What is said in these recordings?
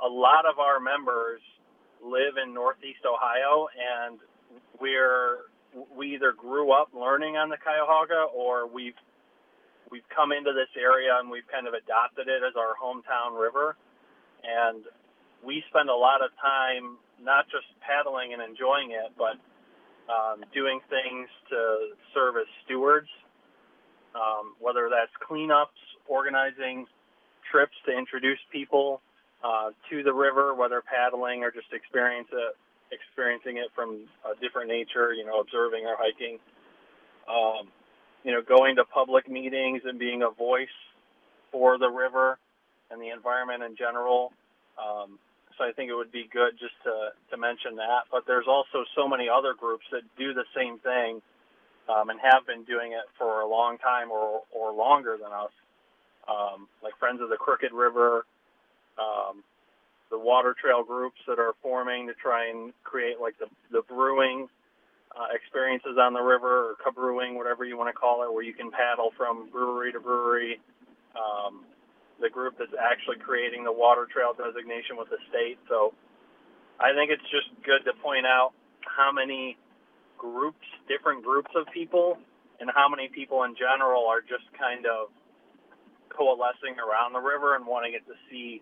a lot of our members live in Northeast Ohio, and we either grew up learning on the Cuyahoga, or we've come into this area and we've kind of adopted it as our hometown river. And we spend a lot of time not just paddling and enjoying it, but doing things to serve as stewards, whether that's cleanups, organizing trips to introduce people to the river, whether paddling or just experiencing it from a different nature, observing or hiking, going to public meetings and being a voice for the river and the environment in general. So I think it would be good just to mention that. But there's also so many other groups that do the same thing and have been doing it for a long time or longer than us, like Friends of the Crooked River, the water trail groups that are forming to try and create like the brewing experiences on the river, or cabrewing, whatever you want to call it, where you can paddle from brewery to brewery. The group that's actually creating the water trail designation with the state. So I think it's just good to point out how many different groups of people, and how many people in general are just kind of coalescing around the river and wanting it to see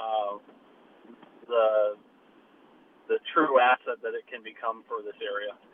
the true asset that it can become for this area.